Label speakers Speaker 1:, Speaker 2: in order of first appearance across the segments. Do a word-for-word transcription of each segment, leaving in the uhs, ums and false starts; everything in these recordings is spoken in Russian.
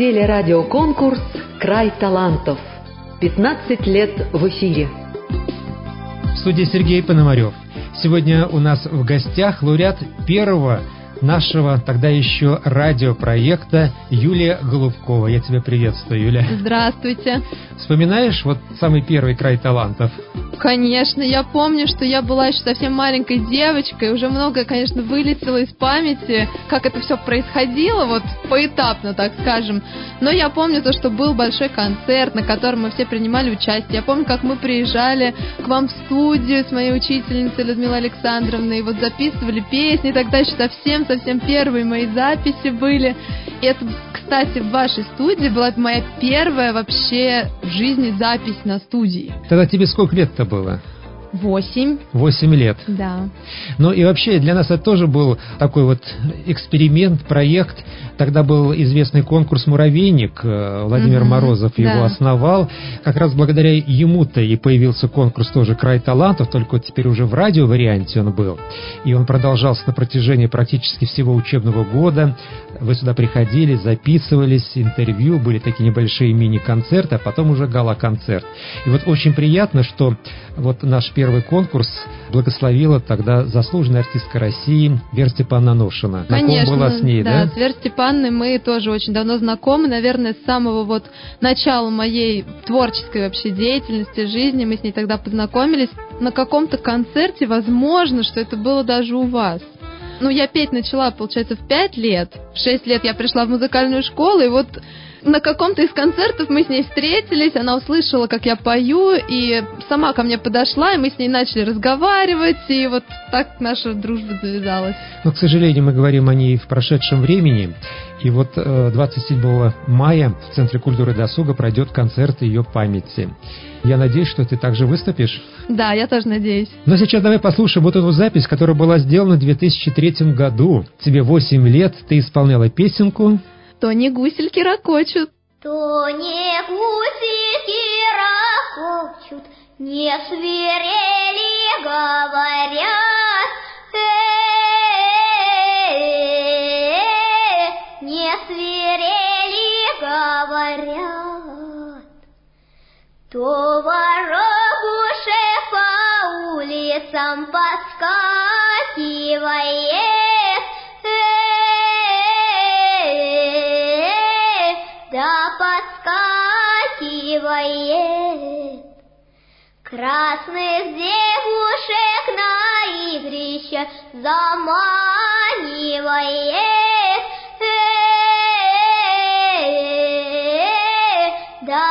Speaker 1: Телерадиоконкурс «Край талантов». пятнадцать лет в эфире.
Speaker 2: В студии Сергей Пономарев. Сегодня у нас в гостях лауреат первого нашего тогда еще радиопроекта Юлия Голубкова. Я тебя приветствую, Юля.
Speaker 3: Здравствуйте.
Speaker 2: Вспоминаешь вот самый первый «Край талантов»?
Speaker 3: Конечно, я помню, что я была еще совсем маленькой девочкой, уже многое, конечно, вылетело из памяти, как это все происходило, вот поэтапно, так скажем. Но я помню то, что был большой концерт, на котором мы все принимали участие. Я помню, как мы приезжали к вам в студию с моей учительницей Людмилой Александровной, и вот записывали песни, тогда еще совсем-совсем первые мои записи были. И это, кстати, в вашей студии была моя первая вообще в жизни запись на студии.
Speaker 2: Тогда тебе сколько лет-то было?
Speaker 3: Восемь.
Speaker 2: Восемь лет.
Speaker 3: Да.
Speaker 2: Ну и вообще для нас это тоже был такой вот эксперимент, проект. Тогда был известный конкурс «Муравейник», Владимир mm-hmm. Морозов его
Speaker 3: да.
Speaker 2: основал. Как раз благодаря ему-то и появился конкурс тоже «Край талантов», только вот теперь уже в радиоварианте он был. И он продолжался на протяжении практически всего учебного года. Вы сюда приходили, записывались, интервью, были такие небольшие мини-концерты, а потом уже гала-концерт. И вот очень приятно, что вот наш первый конкурс благословила тогда заслуженная артистка России Вера Степановна Ношина.
Speaker 3: Конечно,
Speaker 2: была с ней, да?
Speaker 3: Да, с Верой Степановной мы тоже очень давно знакомы, наверное, с самого вот начала моей творческой вообще деятельности, жизни. Мы с ней тогда познакомились на каком-то концерте, возможно, что это было даже у вас. Ну, я петь начала, получается, в пять лет. В шесть лет я пришла в музыкальную школу, и вот на каком-то из концертов мы с ней встретились, она услышала, как я пою, и сама ко мне подошла, и мы с ней начали разговаривать, и вот так наша дружба завязалась.
Speaker 2: Но, к сожалению, мы говорим о ней в прошедшем времени, и вот двадцать седьмого мая в Центре культуры и досуга пройдет концерт ее памяти. Я надеюсь, что ты также выступишь.
Speaker 3: Да, я тоже надеюсь.
Speaker 2: Но сейчас давай послушаем вот эту запись, которая была сделана в две тысячи третьем году. Тебе восемь лет, ты исполняла песенку
Speaker 3: «То не гусельки ракочут».
Speaker 4: То не гусельки ракочут, не свирели говорят, э-э-э, не свирели говорят. То воробушек по улицам подскакивает, да подскакивает. Красных девушек на игрище заманивает, да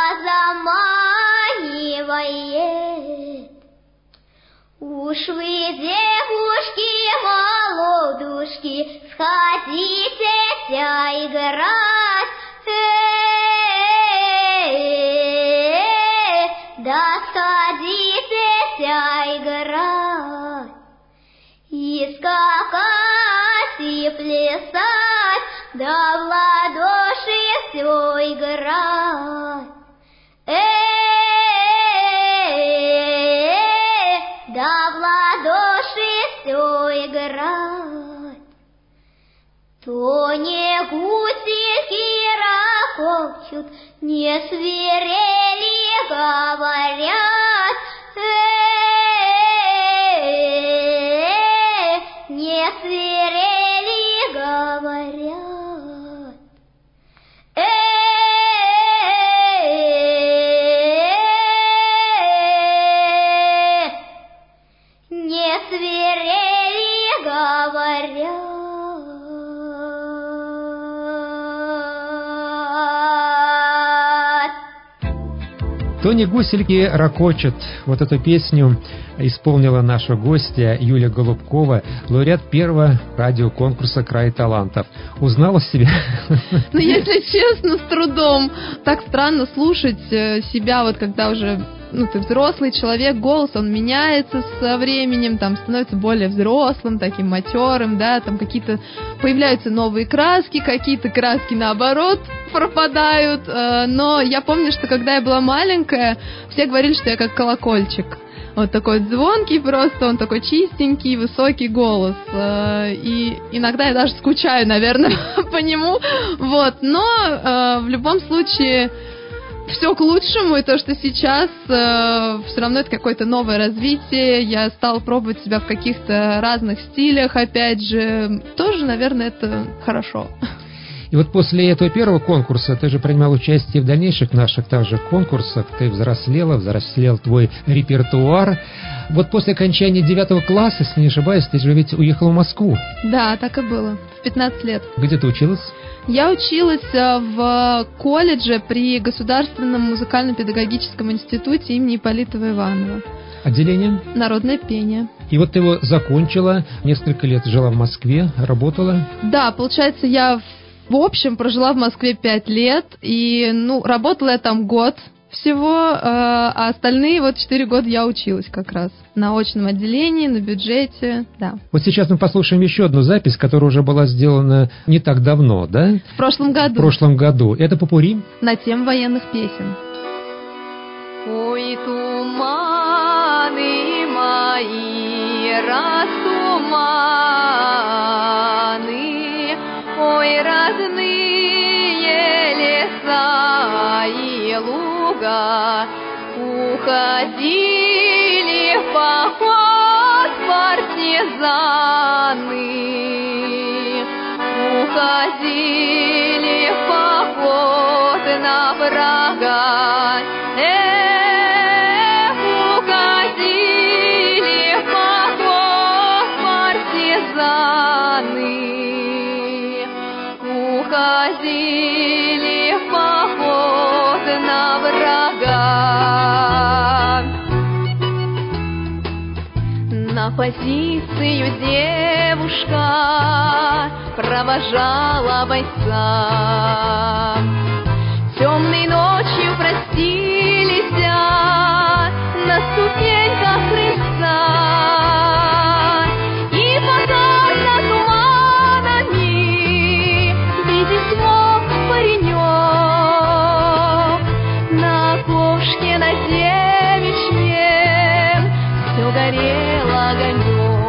Speaker 4: заманивает. Уж вы, девушки, молодушки, сходите играть, да сходитесь играть, и скакать, и плясать, да в ладоши все играть. Э-э-э, да в ладоши все играть. То не гусельки ракочут, не свирели говорят, э-э-э, не свирели говорят, э-э-э, не свирели говорят.
Speaker 2: «То не гусельки ракочут». Вот эту песню исполнила наша гостья Юлия Голубкова, лауреат первого радиоконкурса «Край талантов». Узнала себя?
Speaker 3: Ну, если честно, с трудом. Так странно слушать себя, вот когда уже ну, ты взрослый человек, голос, он меняется со временем, там, становится более взрослым, таким матерым, да, там какие-то появляются новые краски, какие-то краски, наоборот, пропадают, э, но я помню, что когда я была маленькая, все говорили, что я как колокольчик. Вот такой звонкий просто, он такой чистенький, высокий голос. И иногда я даже скучаю, наверное, по нему. Вот. Но в любом случае все к лучшему, и то, что сейчас все равно это какое-то новое развитие. Я стала пробовать себя в каких-то разных стилях, опять же. Тоже, наверное, это хорошо.
Speaker 2: И вот после этого первого конкурса ты же принимал участие в дальнейших наших также конкурсах, ты взрослела, взрослел твой репертуар. Вот после окончания девятого класса, если не ошибаюсь, ты же ведь уехала в Москву.
Speaker 3: Да, так и было, в пятнадцать лет.
Speaker 2: Где ты училась?
Speaker 3: Я училась в колледже при Государственном музыкально-педагогическом институте имени Ипполитова Иванова.
Speaker 2: Отделение?
Speaker 3: Народное пение.
Speaker 2: И вот ты его закончила, несколько лет жила в Москве, работала?
Speaker 3: Да, получается, я в В общем, прожила в Москве пять лет, и, ну, работала я там год всего, а остальные вот четыре года я училась как раз на очном отделении, на бюджете, да.
Speaker 2: Вот сейчас мы послушаем еще одну запись, которая уже была сделана не так давно, да?
Speaker 3: В прошлом году.
Speaker 2: В прошлом году. Это попурри?
Speaker 3: На тему военных песен.
Speaker 5: Ой, туманы мои, растуманы, ой, родные леса и луга, уходили в поход партизаны, уходили в поход на врага. Эх, уходили в поход партизаны, уходили в поход на врага. На позицию девушка провожала бойца. Темной ночью простились на ступеньках крыльца. И пока за туманами видит смог паренек, на окошке на девичьем все горел огонек.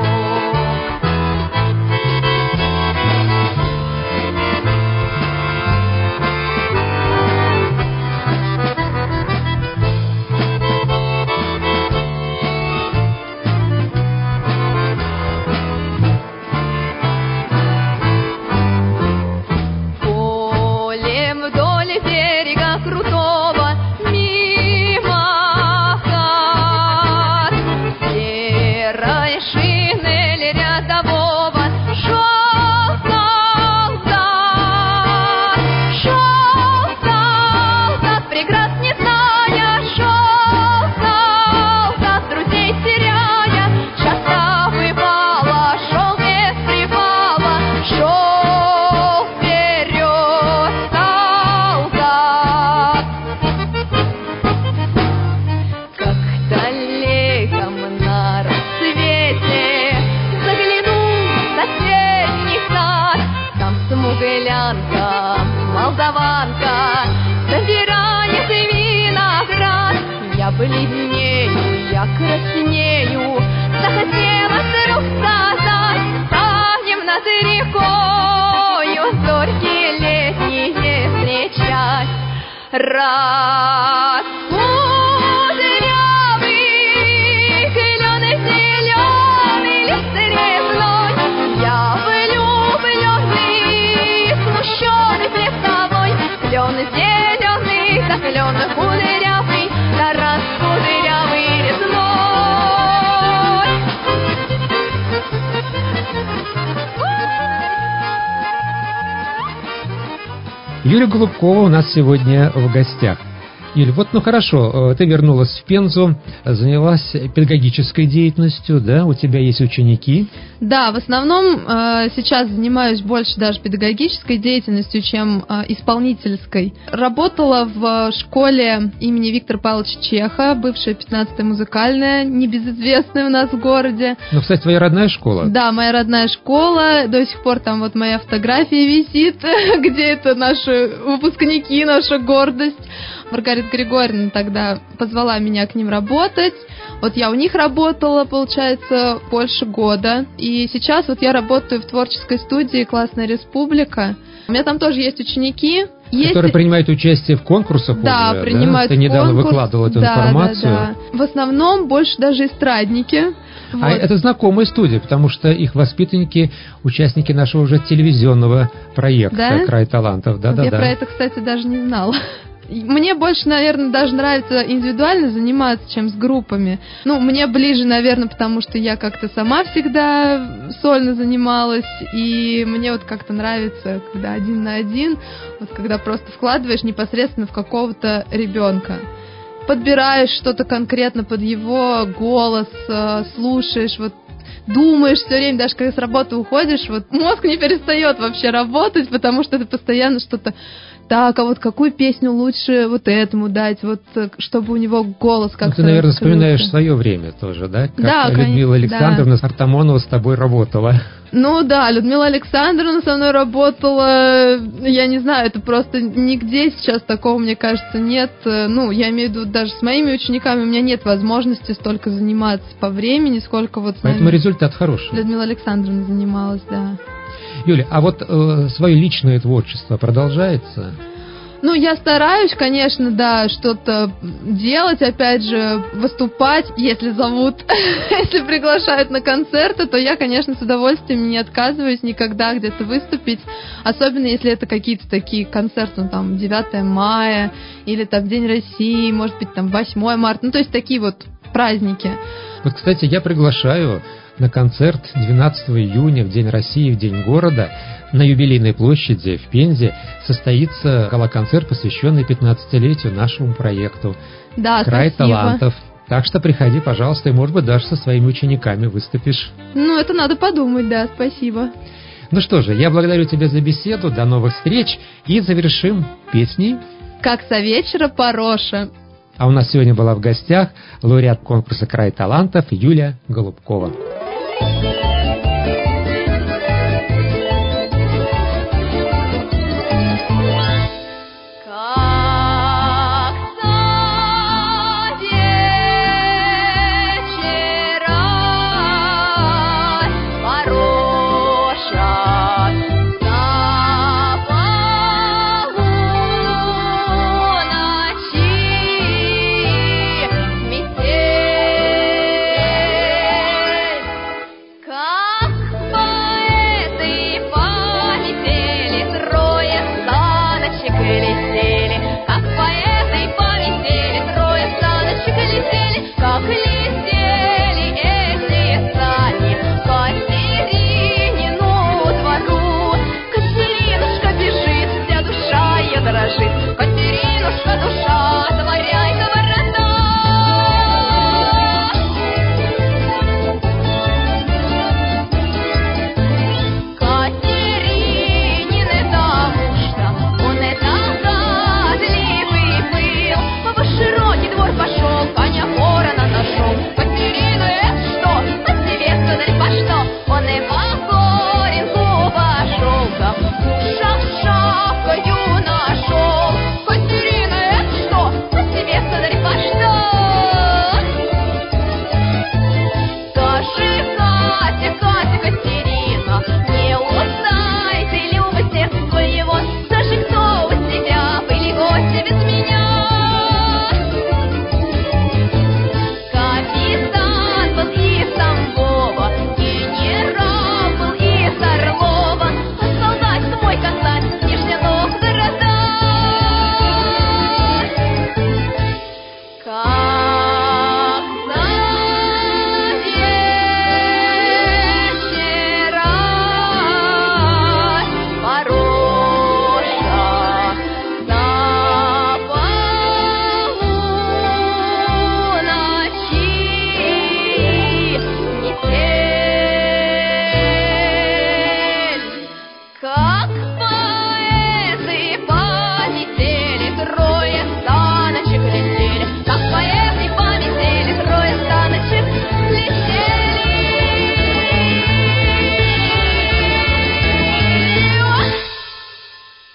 Speaker 5: Молдаванка собирает виноград. Я бледнею, я краснею, захотелось рук сказать. Станем над рекою зорьки летние встречать. Раз кудрявый клен зеленый лист резной, я влюбленный, смущенный лесовой. Клен зеленый, да клен кудрявый, да раз кудрявый резной.
Speaker 2: Юлия Голубкова у нас сегодня в гостях. Юль, вот, ну хорошо, ты вернулась в Пензу, занялась педагогической деятельностью, да, у тебя есть ученики.
Speaker 3: Да, в основном э, сейчас занимаюсь больше даже педагогической деятельностью, чем э, исполнительской. Работала в школе имени Виктора Павловича Чеха, бывшая пятнадцатая музыкальная, небезызвестная у нас в городе.
Speaker 2: Ну, кстати, твоя родная школа?
Speaker 3: Да, моя родная школа, до сих пор там вот моя фотография висит, где это наши выпускники, наша гордость. Маргарита Григорьевна тогда позвала меня к ним работать. Вот я у них работала, получается, больше года. И сейчас вот я работаю в творческой студии «Классная республика». У меня там тоже есть ученики. Есть...
Speaker 2: Которые принимают участие в конкурсах
Speaker 3: да,
Speaker 2: уже,
Speaker 3: принимают
Speaker 2: да? Ты недавно
Speaker 3: конкурс.
Speaker 2: выкладывала эту
Speaker 3: да,
Speaker 2: информацию.
Speaker 3: Да, да. В основном больше даже эстрадники. Вот.
Speaker 2: А это знакомые студии, потому что их воспитанники, участники нашего уже телевизионного проекта
Speaker 3: да?
Speaker 2: «Край талантов». Да,
Speaker 3: вот
Speaker 2: да,
Speaker 3: я
Speaker 2: да.
Speaker 3: про это, кстати, даже не знала. Мне больше, наверное, даже нравится индивидуально заниматься, чем с группами. Ну, мне ближе, наверное, потому что я как-то сама всегда сольно занималась, и мне вот как-то нравится, когда один на один, вот когда просто вкладываешь непосредственно в какого-то ребенка. Подбираешь что-то конкретно под его голос, слушаешь, вот думаешь все время, даже когда с работы уходишь, вот мозг не перестает вообще работать, потому что ты постоянно что-то... Так, а вот какую песню лучше вот этому дать, вот чтобы у него голос как-то...
Speaker 2: Ну, ты, наверное,
Speaker 3: раскрылся.
Speaker 2: вспоминаешь свое время тоже, да? Как
Speaker 3: да,
Speaker 2: Людмила
Speaker 3: конечно,
Speaker 2: Александровна
Speaker 3: да.
Speaker 2: Артамонова с тобой работала.
Speaker 3: Ну да, Людмила Александровна со мной работала, я не знаю, это просто нигде сейчас такого, мне кажется, нет. Ну, я имею в виду, даже с моими учениками у меня нет возможности столько заниматься по времени, сколько вот с
Speaker 2: Поэтому
Speaker 3: нами
Speaker 2: результат хороший.
Speaker 3: Людмила Александровна занималась, да.
Speaker 2: Юля, а вот э, свое личное творчество продолжается?
Speaker 3: Ну, я стараюсь, конечно, да, что-то делать, опять же, выступать, если зовут, если приглашают на концерты, то я, конечно, с удовольствием не отказываюсь никогда где-то выступить, особенно если это какие-то такие концерты, ну, там, девятое мая, или там День России, может быть, там, восьмое марта, ну, то есть такие вот праздники.
Speaker 2: Вот, кстати, я приглашаю на концерт двенадцатого июня, в День России, в День города, на Юбилейной площади в Пензе состоится гала-концерт, посвященный пятнадцатилетию нашему проекту
Speaker 3: Да,
Speaker 2: «Край
Speaker 3: спасибо.
Speaker 2: талантов». Так что приходи, пожалуйста, и, может быть, даже со своими учениками выступишь.
Speaker 3: Ну, это надо подумать, да, спасибо.
Speaker 2: Ну что же, я благодарю тебя за беседу, до новых встреч, и завершим песней.
Speaker 3: Как со вечера Пороша.
Speaker 2: А у нас сегодня была в гостях лауреат конкурса «Край талантов» Юля Голубкова.
Speaker 5: Катеринушка, душа